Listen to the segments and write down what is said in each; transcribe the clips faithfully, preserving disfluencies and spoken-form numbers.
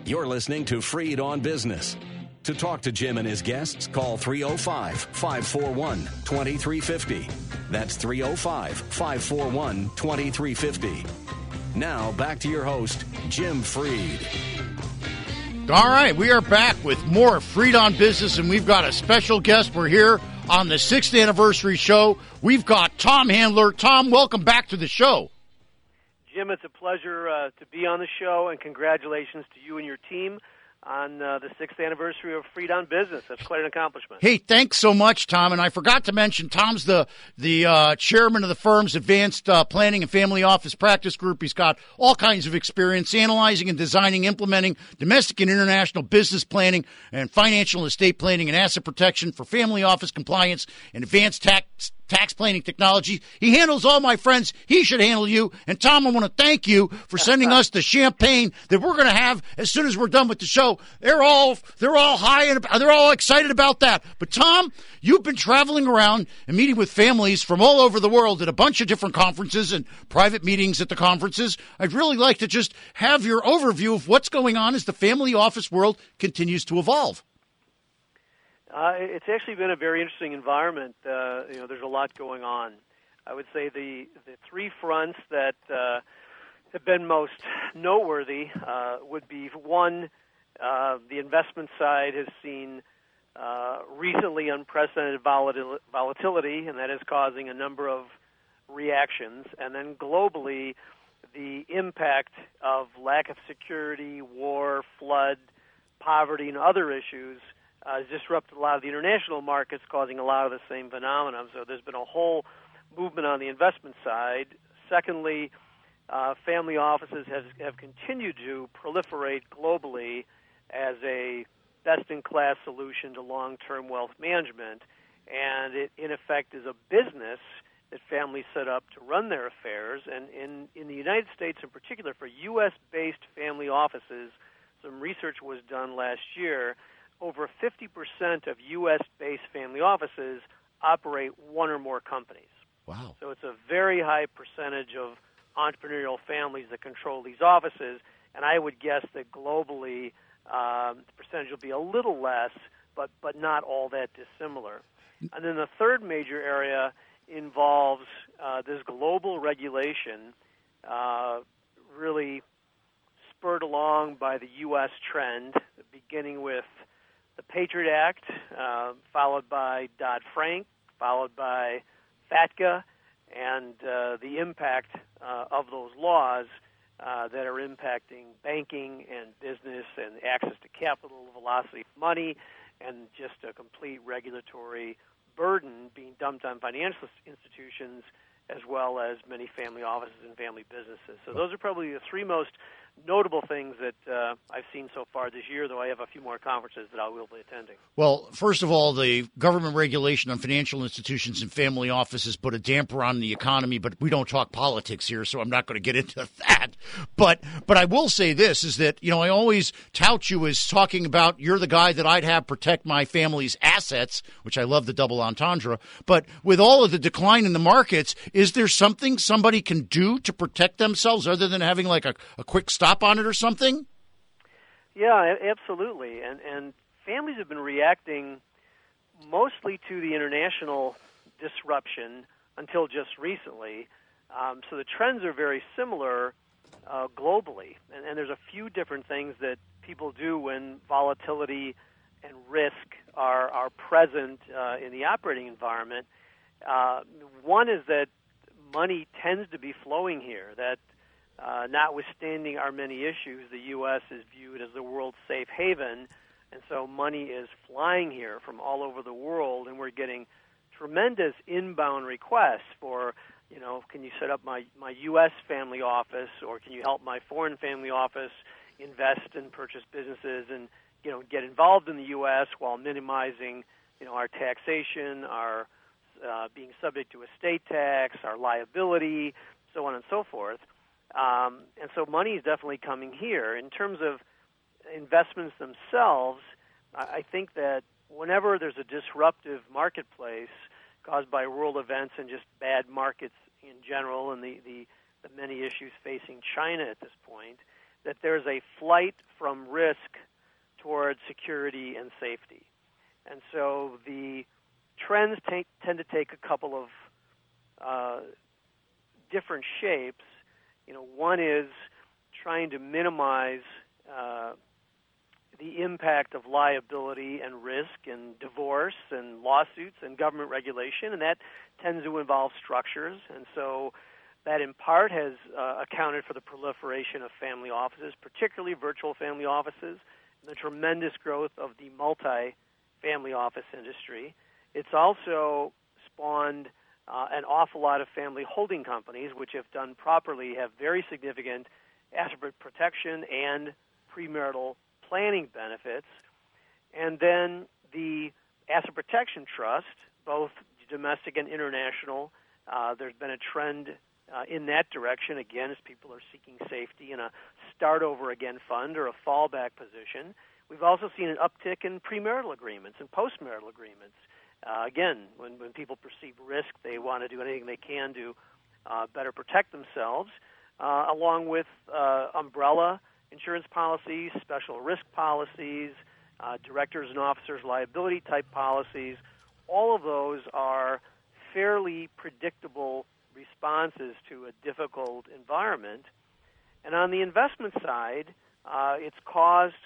You're listening to Freed on Business. To talk to Jim and his guests, call three oh five, five four one, two three five oh. That's three oh five, five four one, two three five oh. Now, back to your host, Jim Freed. All right, we are back with more Freed on Business, and we've got a special guest. We're here on the sixth anniversary show. We've got Tom Handler. Tom, welcome back to the show. Jim, it's a pleasure uh, to be on the show, and congratulations to you and your team on uh, the sixth anniversary of Freed on Business. That's quite an accomplishment. Hey, thanks so much, Tom. And I forgot to mention, Tom's the the uh, chairman of the firm's Advanced uh, Planning and Family Office Practice Group. He's got all kinds of experience analyzing and designing, implementing domestic and international business planning and financial and estate planning and asset protection for family office compliance and advanced tax tax planning technology. He handles all my friends. He should handle you. And, Tom, I want to thank you for sending us the champagne that we're going to have as soon as we're done with the show. They're all they're all high and they're all excited about that. But, Tom, you've been traveling around and meeting with families from all over the world at a bunch of different conferences and private meetings at the conferences. I'd really like to just have your overview of what's going on as the family office world continues to evolve. Uh, it's actually been a very interesting environment. Uh, you know, there's a lot going on. I would say the the three fronts that uh, have been most noteworthy uh, would be, one, uh, the investment side has seen uh, recently unprecedented volatil- volatility, and that is causing a number of reactions. And then globally, the impact of lack of security, war, flood, poverty, and other issues Uh, has disrupted a lot of the international markets, causing a lot of the same phenomena. So there's been a whole movement on the investment side. Secondly, uh, family offices have, have continued to proliferate globally as a best-in-class solution to long-term wealth management. And it, in effect, is a business that families set up to run their affairs. And in, in the United States in particular, for U S-based family offices, some research was done last year. Over fifty percent of U S-based family offices operate one or more companies. Wow. So it's a very high percentage of entrepreneurial families that control these offices, and I would guess that globally um, the percentage will be a little less, but, but not all that dissimilar. And then the third major area involves uh, this global regulation uh, really spurred along by the U S trend, beginning with the Patriot Act, uh, followed by Dodd-Frank, followed by FATCA, and uh, the impact uh, of those laws uh, that are impacting banking and business and access to capital, velocity of money, and just a complete regulatory burden being dumped on financial institutions as well as many family offices and family businesses. So those are probably the three most notable things that uh, I've seen so far this year, though I have a few more conferences that I will be attending. Well, first of all, the government regulation on financial institutions and family offices put a damper on the economy, but we don't talk politics here, so I'm not going to get into that. But but I will say this, is that, you know, I always tout you as talking about you're the guy that I'd have protect my family's assets, which I love the double entendre. But with all of the decline in the markets, is there something somebody can do to protect themselves other than having like a, a quick stop on it or something? Yeah, absolutely. And and families have been reacting mostly to the international disruption until just recently. Um, so the trends are very similar uh, globally. And, and there's a few different things that people do when volatility and risk are, are present uh, in the operating environment. Uh, one is that money tends to be flowing here, that Uh, notwithstanding our many issues, the U S is viewed as the world's safe haven, and so money is flying here from all over the world, and we're getting tremendous inbound requests for, you know, can you set up my, my U S family office, or can you help my foreign family office invest and purchase businesses and, you know, get involved in the U S while minimizing, you know, our taxation, our uh, being subject to estate tax, our liability, so on and so forth. Um, and so money is definitely coming here. In terms of investments themselves, I, I think that whenever there's a disruptive marketplace caused by world events and just bad markets in general and the, the, the many issues facing China at this point, that there's a flight from risk towards security and safety. And so the trends take, tend to take a couple of uh, different shapes. You know, one is trying to minimize uh, the impact of liability and risk and divorce and lawsuits and government regulation, and that tends to involve structures. And so that in part has uh, accounted for the proliferation of family offices, particularly virtual family offices, and the tremendous growth of the multi-family office industry. It's also spawned uh, an awful lot of family holding companies, which, if done properly, have very significant asset protection and premarital planning benefits. And then the asset protection trust, both domestic and international, uh, there's been a trend uh, in that direction, again, as people are seeking safety in a start-over-again fund or a fallback position. We've also seen an uptick in premarital agreements and postmarital agreements. Uh, again, when, when people perceive risk, they want to do anything they can to uh, better protect themselves, uh, along with uh, umbrella insurance policies, special risk policies, uh, directors and officers liability type policies. All of those are fairly predictable responses to a difficult environment. And on the investment side, uh, it's caused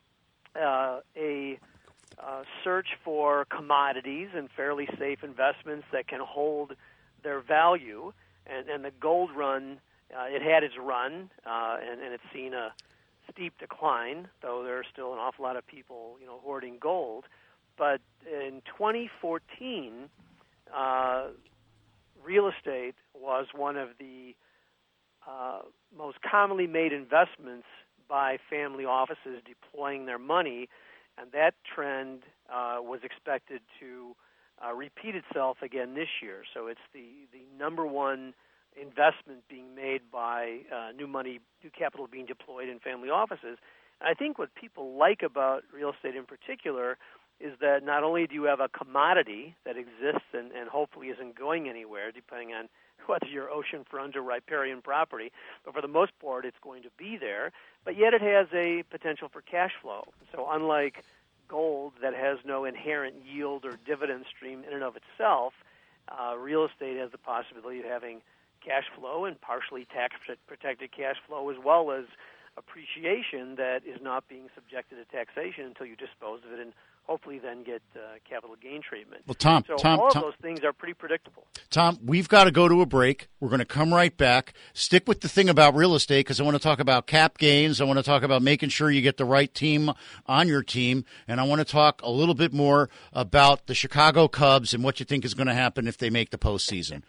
uh, a uh, search for commodities and fairly safe investments that can hold their value. And, and the gold run, uh, it had its run, uh, and, and it's seen a steep decline, though there are still an awful lot of people, you know, hoarding gold. But in twenty fourteen, uh, real estate was one of the uh, most commonly made investments by family offices deploying their money, and that trend uh, was expected to uh, repeat itself again this year. So it's the, the number one investment being made by uh, new money, new capital being deployed in family offices. And I think what people like about real estate in particular is that not only do you have a commodity that exists and, and hopefully isn't going anywhere, depending on whether you're oceanfront or riparian property, but for the most part it's going to be there, but yet it has a potential for cash flow. So unlike gold that has no inherent yield or dividend stream in and of itself, uh, real estate has the possibility of having cash flow and partially tax-protected cash flow, as well as appreciation that is not being subjected to taxation until you dispose of it and hopefully then get uh, capital gain treatment. Well, Tom, so Tom, all of Tom, those things are pretty predictable. Tom, we've got to go to a break. We're going to come right back. Stick with the thing about real estate because I want to talk about cap gains. I want to talk about making sure you get the right team on your team. And I want to talk a little bit more about the Chicago Cubs and what you think is going to happen if they make the postseason.